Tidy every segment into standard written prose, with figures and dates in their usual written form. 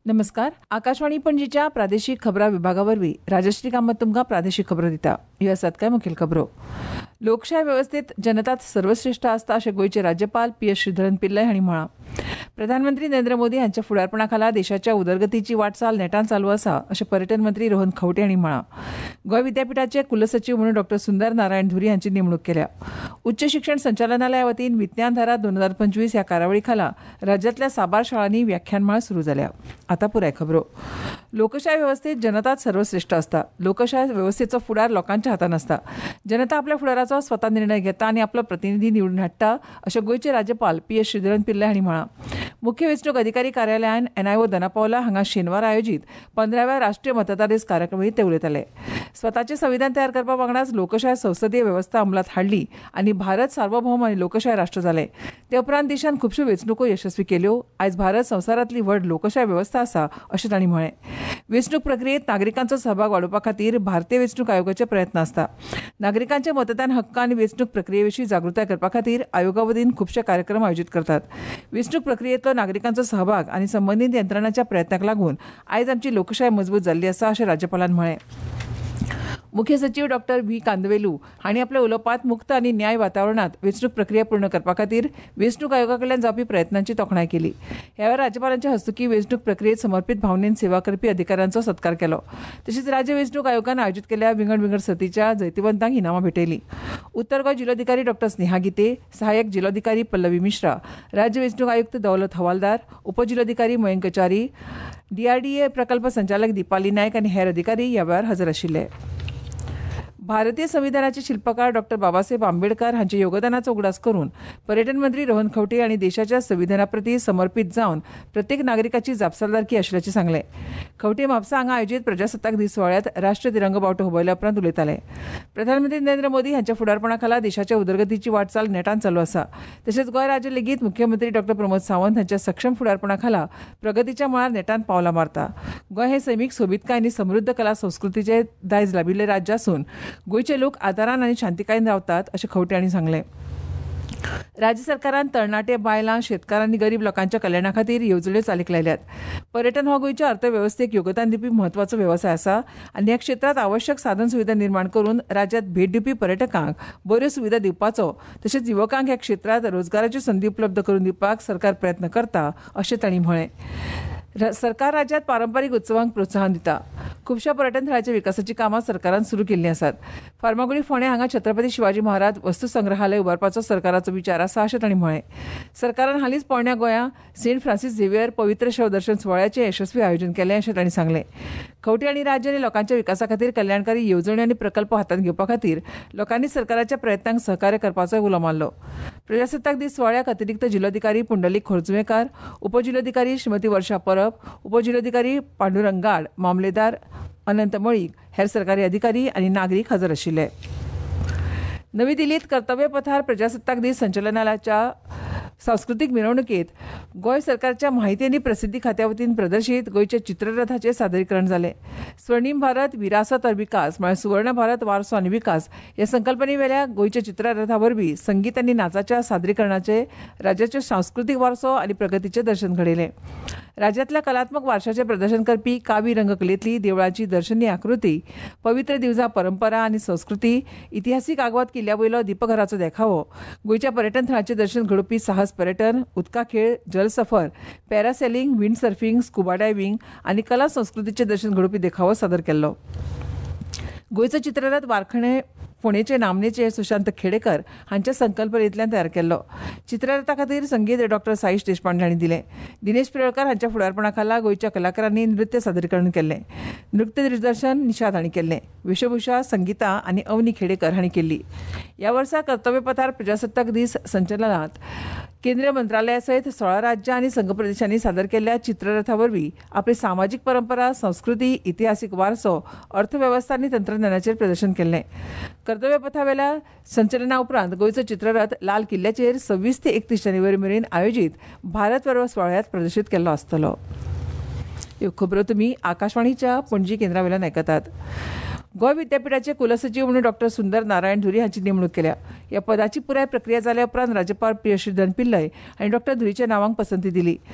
नमस्कार. आकाशवाणी पणजीच्या प्रादेशीक खबरां विभागावरवीं राजश्री कामत तुमकां प्रादेशीक खबरो दिता. ह्यो आसात कांय मुखेल खबरो. लोकशाय वेवस्थेत जनताच सर्वश्रेष्ठ आसता अशें गोंयचे राज्यपाल पी.एस. श्रीधरन पिल्लय हांणी म्हळां. प्रधानमंत्री नरेंद्र मोदी हांच्या फुडारपणा खाला देशाच्या उदरगतीची वाटचाल नेटान चालू आसा अशें पर्यटन मंत्री रोहन खंवटे हांणी म्हळां. गोंय विद्यापीठाचे कुलसचीव म्हणून डॉ. सुंदर नारायण धुरी हांची नेमणूक केल्या. उच्च शिक्षण संचालनालया वतीन विज्ञान धारा 2025 ह्या कार्यावळी खाला राज्यांतल्या साबार शाळांनी व्याख्यानमाळ सुरू जाल्या. आतां पुराय खबरो. लोकशाय वेवस्थेत जनताच सर्वश्रेष्ठ आसता. लोकशाय वेवस्थेचो फुडार लोकांच्या हातांत आसता. जनता आपल्या फुडाराचो स्वता निर्णय घेता आनी आपलो प्रतिनिधी निवडून हाडटा अशें गोंयचे राज्यपाल पी.एस. श्रीधरन पिल्लय हांणी म्हळां. मुख्य वेंचणूक अधिकारी कार्यालयान एनआयओ दनापावला हांगा शेनवार आयोजीत 15व्या राष्ट्रीय मतदार दीस कार्याक्रमांत ते उलयताले. स्वताचें संविधान तयार करपा वांगडाच लोकशाय संसदीय वेवस्था अंमलात हाडली आनी भारत सार्वभौम आनी लोकशाय राष्ट्र जालें. ते उपरांत देशान खुबश्यो वेंचणुको यशस्वी केल्यो. आयज भारत संवसारांतली व्हड लोकशाय वेवस्था आसा अशें तांणी म्हळें. वेंचणूक प्रक्रियेत नागरिकांचो सहभाग वाडोवपा खातीर भारतीय वेंचणूक आयोगाचे प्रयत्न आसता. नागरिकांचे मतदान हक्क आनी वेंचणूक प्रक्रिये विशीं जागृताय करपा खातीर आयोगा वतीन खुबशे कार्यक्रम आयोजीत करतात. वेंचणूक प्रक्रियेंतलो नागरिकांचो सहभाग आनी संबंदीत यंत्रणांच्या प्रयत्नाक लागून आयज आमची लोकशाय मजबूत जाल्ली आसा अशें राज्यपालान म्हळें. मुख्य सचिव डॉ. व्ही. कांदवेलू हांणी आपल्या उलोवपांत मुक्त आनी न्याय वातावरणांत वेंचणूक प्रक्रिया पूर्ण करपा खातीर वेंचणूक आयोगा कडल्यान जावपी प्रयत्नांची तोखणाय केली. ह्या वेळार राज्यपालांच्या हस्तुकीं वेंचणूक प्रक्रियेत समर्पीत भावनेन सेवा करपी अधिकाऱ्यांचो सत्कार केलो. तशेंच राज्य वेंचणूक आयोगान आयोजीत केल्ल्या विंगड सर्तीच्या जैतिवंतांक इनामां भेटयलीं. उत्तर गोंय जिल्लोधिकारी डॉ. स्नेहा गिते, सहाय्यक जिल्लोधिकारी पल्लवी मिश्रा, राज्य वेंचणूक आयुक्त दौलत हवालदार, उपजिल्लोधिकारी मयंक कचारी, DRDA प्रकल्प संचालक दिपाली नायक आनी हेर अधिकारी ह्या वेळार हजर आशिल्ले. भारतीय संविधानाचे शिल्पकार डॉ. बाबासाहेब आंबेडकर हांच्या योगदानाचो उगडास करून पर्यटन मंत्री रोहन खंवटे हांणी देशाच्या संविधाना प्रती समर्पीत जावन प्रत्येक नागरिकाची जापसालदारकी आशिल्ल्याचें सांगलें. खंवटे म्हापसा हांगा आयोजीत प्रजासत्ताक दीस सुवाळ्यात राष्ट्रीय तिरंगो बावटो हुबयल्या उपरांत उलयताले. प्रधानमंत्री नरेंद्र मोदी हांच्या फुडारपणा खाला देशाच्या उदरगतीची वाटचाल नेटान चालू आसा. तशेंच गोंय राज्य लेगीत मुख्यमंत्री डॉ. प्रमोद सावंत हांच्या सक्षम फुडारपणा खाला प्रगतीच्या मळार नेटान पावलां मारता. गोंय हें सैमीक सोबीतकाय आनी समृद्ध कला संस्कृतीचें दायज लाभिल्लें राज्य आसून गोंयचे लोक आदारान आनी शांतिकायेन रावतात अशें खंवटे हांणी सांगलें. राज्य सरकारान तरणाटे बायलां, शेतकार आनी गरीब लोकांच्या कल्याणा खातीर येवजण्यो चालीक लायल्यात. पर्यटन हो गोंयच्या अर्थवेवस्थेक योगदान दिवपी म्हत्वाचो वेवसाय आसा आनी ह्या क्षेत्रांत आवश्यक साधन सुविधा निर्माण करून राज्यांत भेट दिवपी पर्यटकांक बऱ्यो सुविधा दिवपाचो तशेंच युवकांक ह्या क्षेत्रांत रोजगाराच्यो संदी उपलब्ध करून दिवपाक सरकार प्रयत्न करता अशें तांणी म्हळें. सरकार राज्यांत पारंपारीक उत्सवांक प्रोत्साहन दिता. खुबश्या पर्यटन थळांच्या विकासाची कामां सरकारान सुरू केल्लीं आसात. फार्मागुडी फोंडें हांगा छत्रपती शिवाजी महाराज वस्तू संग्रहालय उबारपाचो सरकाराचो विचार आसा अशें तांणी म्हळें. सरकारान हालींच पोरण्या गोंया सेंट फ्रांसीस झेवियर पवित्र शव दर्शन सुवाळ्याचें यशस्वी आयोजन केलें अशें तांणी सांगलें. खंवटे हांणी राज्य आनी लोकांच्या विकासा खातीर कल्याणकारी येवजण्यो आनी प्रकल्प हातांत घेवपा खातीर लोकांनी सरकाराच्या प्रयत्नांक सहकार्य करपाचोय उलो मारलो. प्रजासत्ताक दीस सुवाळ्याक अतिरिक्त जिल्लोधिकारी पुंडलीक खोर्जुवेकार, उपजिल्लोधिकारी श्रीमती वर्षा परब, उपजिल्लोधिकारी पांडुरंग गाड, मामलेदार अनंत मळीक, हेर सरकारी अधिकारी आनी नागरीक हजर आशिल्ले. नवी दिल्लीत कर्तव्य पथार प्रजासत्ताक दीस संचलनालयाच्या सांस्कृतीक मिरवणुकेत गोंय सरकारच्या माहिती आनी प्रसिद्धी खात्या वतीन प्रदर्शीत गोंयच्या चित्ररथाचें सादरीकरण जालें. स्वर्णीम भारत विरासत और विकास म्हळ्यार सुवर्ण भारत वारसो आनी विकास ह्या संकल्पने वेल्या गोंयच्या चित्ररथा वरवीं संगीत आनी नाचाच्या सादरीकरणाचे राज्याचो सांस्कृतीक वारसो आनी प्रगतीचें दर्शन घडयलें. राज्यांतल्या कलात्मक वारशाचें प्रदर्शन करपी कावी रंगकलेंतली देवळांची दर्शनी आकृती, पवित्र दिवजा परंपरा आनी संस्कृती, इतिहासीक आगवत किल्ल्या वयलो दीपघराचो देखावो, गोंयच्या पर्यटन थळांचें दर्शन घडोवपी साहस पर्यटन, उदका खेळ, जल सफर, parasailing, wind surfing, scuba diving आनी कला संस्कृतीचें दर्शन घडोवपी देखावो सादर केल्लो. गोंयचो चित्ररथ वारखणे फोंडेचे नामनेचे सुशांत खेडेकर हांच्या संकल्पनेंतल्यान तयार केल्लो. चित्ररथा खातीर संगीत डॉ. साईश देशपांडे हांणी दिलें. दिनेश पिळकर हांच्या फुडारपणा खाला गोंयच्या कलाकारांनी नृत्य सादरीकरण केलें. नृत्य दिग्दर्शन निशाद हांणी केल्लें. वेशभूषा संगीता आनी अवनी खेडेकर हांणी केल्ली. ह्या वर्सा कर्तव्य पथार प्रजासत्ताक दीस संचलनांत केंद्रीय मंत्रालया सयत 16 राज्यां आनी संघ प्रदेशांनी सादर केल्ल्या चित्ररथा वरवीं आपली सामाजीक परंपरा, संस्कृती, इतिहासीक वारसो, अर्थवेवस्था आनी तंत्रज्ञानाचेर प्रदर्शन केल्लें. कर्तव्य पथावेल्या संचलना उपरांत गोंयचो चित्ररथ लाल किल्ल्याचेर 26 ते 31 जानेवारी मेरेन आयोजीत भारत पर्व सुवाळ्यात प्रदर्शीत केल्लो आसतलो. ह्यो खबरो तुमी आकाशवाणीच्या पणजी केंद्रावेल्यान आयकतात. गोंय विद्यापीठाचे कुलसचिव म्हणून डॉ. सुंदर नारायण धुरी हांची नेमणूक केल्या. ह्या पदाची पुराय प्रक्रिया जाल्या उपरांत राज्यपाल पी.एस. श्रीधरन पिल्लय हांणी डॉ. धुरीच्या नांवाक पसंती दिली.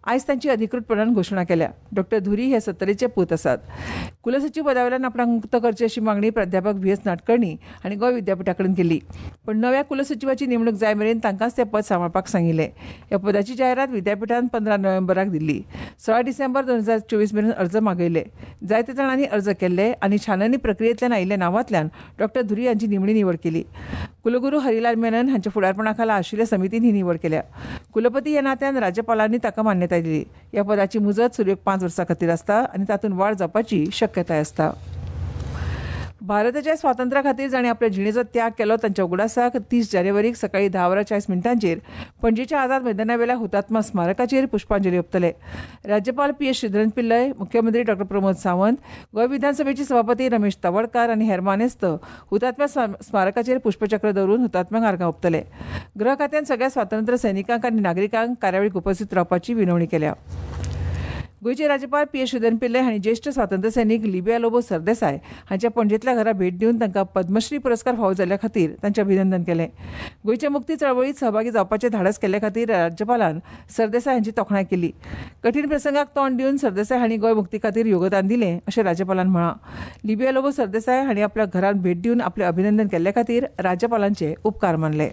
आयज तांची अधिकृतपणान घोशणा केल्या. डॉ. धुरी हे 70चे पूत आसात. कुलसचिव पदावेल्यान आपणाक मुक्त करची अशी मागणी प्राध्यापक व्ही.एस. नाडकर्णी हांणी गोंय विद्यापीठा कडेन केली. पण नव्या कुलसचिवाची नेमणूक जाय मेरेन तांकांच तें पद सांबाळपाक सांगिल्लें. ह्या पदाची जायरात विद्यापीठान 15 नोव्हेंबराक दिल्ली. 16 डिसेंबर 2024 मेरेन अर्ज मागयले. जायत्या जाणांनी अर्ज केल्ले आनी छाननी प्रक्रियेंतल्यान आयिल्ल्या नांवांतल्यान डॉ. धुरी हांची निवड केली. कुलगुरू हरिलाल मेनन हांच्या फुडारपणा खाला आशिल्ल्या समितीन ही निवड केल्या. कुलपती ह्या नात्यान राज्यपालांनी ताका मान्यताय दिली. ह्या पदाची मुजत सुरवेक 5 वर्सां खातीर आसता आनी तातूंत वाड जावपाची शक्यताय आसता. भारताच्या स्वातंत्र्या खातीर जाणीं आपल्या जिणेचो त्याग केलो तांच्या उगडासाक 30 जानेवारीक सकाळीं 10:40 पणजेच्या आझाद मैदानावेल्या हुतात्मा स्मारकाचेर पुष्पांजली ओंपतले. राज्यपाल पी.एस. श्रीधरन पिल्लय, मुख्यमंत्री डॉ. प्रमोद सावंत, गोंय विधानसभेचे सभापती रमेश तवडकार आनी हेर मानेस्त हुतात्म्या स्मारकाचेर पुष्पचक्र दवरून हुतात्म्यांक आर्गां ओंपतले. गृह खात्यान सगळ्या स्वातंत्र्य सैनिकांक आनी नागरिकांक कार्यावळीक उपस्थित रावपाची विनवणी केल्या. गोंयचे राज्यपाल पी.एस. श्रीधरन पिल्लय हांणी ज्येश्ठ स्वातंत्र्य सैनीक लिबिया लोबो सरदेसाय हांच्या पणजेंतल्या घरा भेट दिवन तांकां पद्मश्री पुरस्कार फावो जाल्ल्या खातीर तांचें अभिनंदन केलें. गोंयच्या मुक्ती चळवळींत सहभागी जावपाचें धाडस केल्ल्या खातीर राज्यपालान सरदेसाय हांची तोखणाय केली. कठीण प्रसंगाक तोंड दिवन सरदेसाय हांणी गोंय मुक्ती खातीर योगदान दिलें अशें राज्यपालान म्हळां. लिबिया लोबो सरदेसाय हांणी आपल्या घरांत भेट दिवन आपलें अभिनंदन केल्ल्या खातीर राज्यपालांचे उपकार मानले.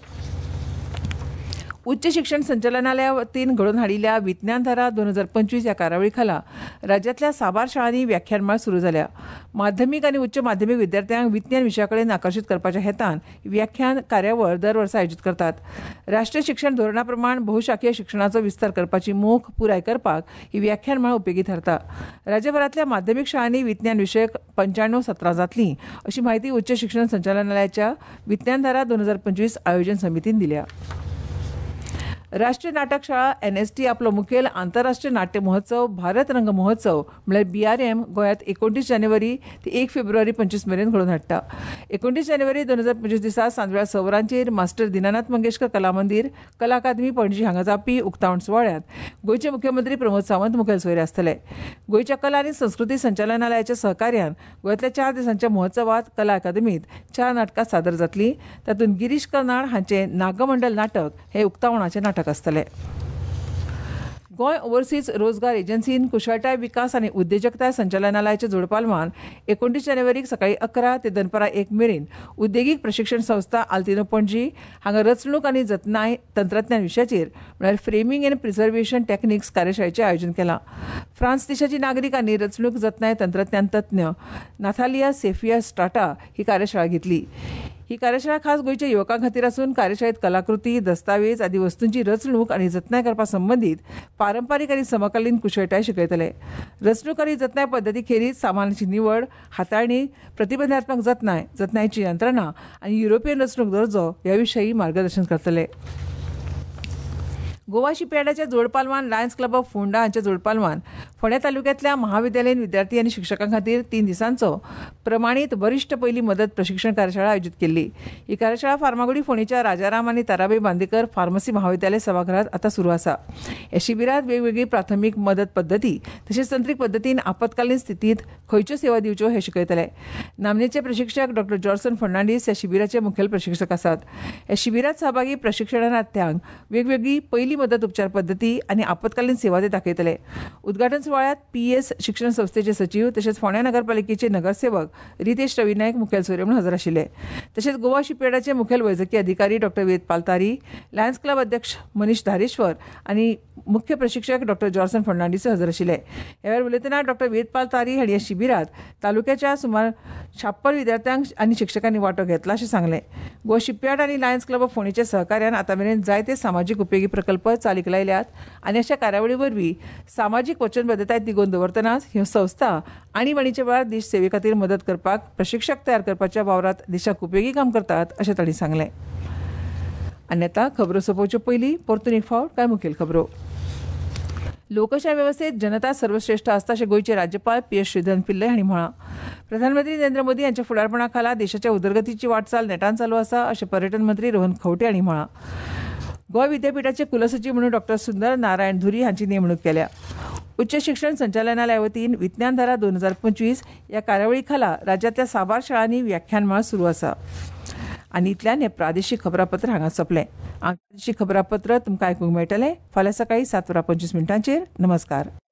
उच्च शिक्षण संचालनालया वतीन घडोवन हाडिल्ल्या विज्ञानधारा 2025 ह्या कार्यावळी खाला राज्यांतल्या साबार शाळांनी व्याख्यानमाळ सुरू जाल्या. माध्यमीक आनी उच्च माध्यमीक विद्यार्थ्यांक विज्ञान विशया कडेन आकर्शीत करपाच्या हेतान व्याख्यान कार्यावळ दर वर्सा आयोजीत करतात. राष्ट्रीय शिक्षण धोरणा प्रमाण बहुशाखीय शिक्षणाचो विस्तार करपाची मोख पुराय करपाक ही व्याख्यानमाळ उपेगी थारता. राज्यभरांतल्या माध्यमीक शाळांनी विज्ञान विशयक 95 सत्रां जातलीं अशी माहिती उच्च शिक्षण संचालनालयाच्या विज्ञानधारा 2025 आयोजन समितीन दिल्या. राष्ट्रीय नाटक शाळा NST आपलो मुखेल आंतरराष्ट्रीय नाट्य महोत्सव भारत रंग महोत्सव म्हळ्यार BRM गोंयांत 29 जानेवारी ते 1 फेब्रुवारी 25 मेरेन घडोवन हाडटा. 29 जानेवारी 2025 दिसा सांजवेळा 6 वरांचेर मास्टर दिनानाथ मंगेशकर कला मंदिर कला अकादमी पणजी हांगा जावपी उक्तावण सुवाळ्यांत गोंयचे मुख्यमंत्री प्रमोद सावंत मुखेल सोयरे आसतले. गोंयच्या कला आनी संस्कृती संचालनालयाच्या सहकार्यान गोंयांतल्या 4 दिसांच्या महोत्सवांत कला अकादमींत 4 नाटकां सादर जातलीं. तातूंत गिरीश कर्नाड हांचें नागमंडल नाटक हे उक्तावणाचें नाटक आसतलें. गोंय ओव्हरसीज रोजगार एजन्सीन कुशळटाय विकास आनी उद्देजकताय संचालनालयाच्या जोडपालवान 29 जानेवारीक सकाळीं 11 ते दनपारां 1 मेरेन उद्देगीक प्रशिक्षण संस्था आल्तिनो पणजी हांगा रचणूक आनी जतनाय तंत्रज्ञान विशयाचेर म्हळ्यार फ्रेमिंग एंड प्रिझर्वेशन टॅक्निक्स कार्यशाळेचें आयोजन केलां. फ्रांस देशाची नागरीक आनी रचणूक जतनाय तंत्रज्ञान तज्ञ नाथालिया सेफिया स्ट्राटा ही कार्यशाळा घेतली. ही कार्यशाळा खास गोंयच्या युवकां खातीर आसून कार्यशाळेंत कलाकृती दस्तावेज आदी वस्तूंची रचणूक आनी जतनाय करपा संबंदीत पारंपारीक आनी समकालीन कुशळटाय शिकयतले. रचणूक आनी जतनाय पद्दती खेरीज सामानाची निवड हाताळणी प्रतिबंधात्मक जतनायची यंत्रणा आनी युरोपियन रचणूक दर्जो ह्या विशयी मार्गदर्शन करतले. गोवा शिपयार्डाच्या जोडपालवान लायन्स क्लब ऑफ फोंडा हांच्या जोडपालवान फोंड्या तालुक्यांतल्या महाविद्यालयीन विद्यार्थी आनी शिक्षकां खातीर 3 दिसांचो प्रमाणीत वरिश्ठ पयली मदत प्रशिक्षण कार्यशाळा आयोजीत केल्ली. ही कार्यशाळा फार्मागुडी फोंडेच्या राजाराम आनी ताराबाई बांदेकर फार्मसी महाविद्यालय सभाघरांत आतां सुरू आसा. ह्या शिबिरांत वेगवेगळी प्राथमीक मदत पद्दती तशेंच तंत्रीक पद्दतीन आपतकालीन स्थितींत खंयच्यो सेवा दिवच्यो हे शिकयतले. नामनेचे प्रशिक्षक डॉ. जॉर्सन फर्नांडीस ह्या शिबिराचे मुखेल प्रशिक्षक आसात. ह्या शिबिरांत सहभागी प्रशिक्षणार्थ्यांक वेगवेगळी पयली मदत उपचार पद्दती आनी आपतकालीन सेवा ते दाखयतले. उद्घाटन सुवाळ्यात PS शिक्षण संस्थेचे सचिव तशेंच फोंड्या नगरपालिकेचे नगरसेवक रितेश रवी नायक मुखेल सोयरे म्हणून हजर आशिल्ले. तशेंच गोवा शिपयार्डाचे मुखेल वैजकी अधिकारी डॉ. वेदपाल तारी, लायन्स क्लब अध्यक्ष मनीष धारेश्वर आनी मुख्य प्रशिक्षक डॉ. जॉर्सन फर्नांडीस हजर आशिल्ले. ह्या वेळार उलयतना डॉ. वेदपाल तारी हांणी ह्या शिबिरांत तालुक्याच्या सुमार 56 विद्यार्थ्यांक आनी शिक्षकांनी वांटो घेतला अशें सांगलें. गोवा शिपयार्ड आनी लायन्स क्लब ऑफ फोंडेच्या सहकार्यान आतां मेरेन जायते सामाजीक उपेगी प्रकल्प चालीक लायल्यात आनी अशा कार्यावळी वरवीं सामाजीक वचनबद्धताय तिगोवन दवरतनाच ह्यो संस्था आणीबाणीच्या वेळार देश सेवे खातीर मदत करपाक प्रशिक्षक तयार करपाच्या वावरांत देशाक उपेगी काम करतात अशें तांणी सांगलें. आनी आतां खबरो सोंपोवचे पयलीं परतून एक फावट कांय मुखेल खबरो. लोकशाय वेवस्थेत जनता सर्वश्रेष्ठ आसता अशें गोंयचे राज्यपाल पी.एस. श्रीधरन पिल्लय हांणी म्हळां. प्रधानमंत्री नरेंद्र मोदी हांच्या फुडारपणा खाला देशाच्या उदरगतीची वाटचाल नेटान चालू आसा अशें पर्यटन मंत्री रोहन खंवटे हांणी म्हळां. गोंय विद्यापीठाचे कुलसचिव म्हणून डॉ. सुंदर नारायण धुरी हांची नेमणूक केल्या. उच्च शिक्षण संचालनालया वतीन विज्ञानधारा 2025 ह्या कार्यावळी खाला राज्यांतल्या साबार शाळांनी व्याख्यानमाळ सुरू आसा. आनी इतल्यान हें प्रादेशीक खबरापत्र हांगा सोंपलें. प्रादेशीक खबरापत्र तुमकां आयकूंक मेळटलें फाल्यां सकाळीं 7:25 नमस्कार.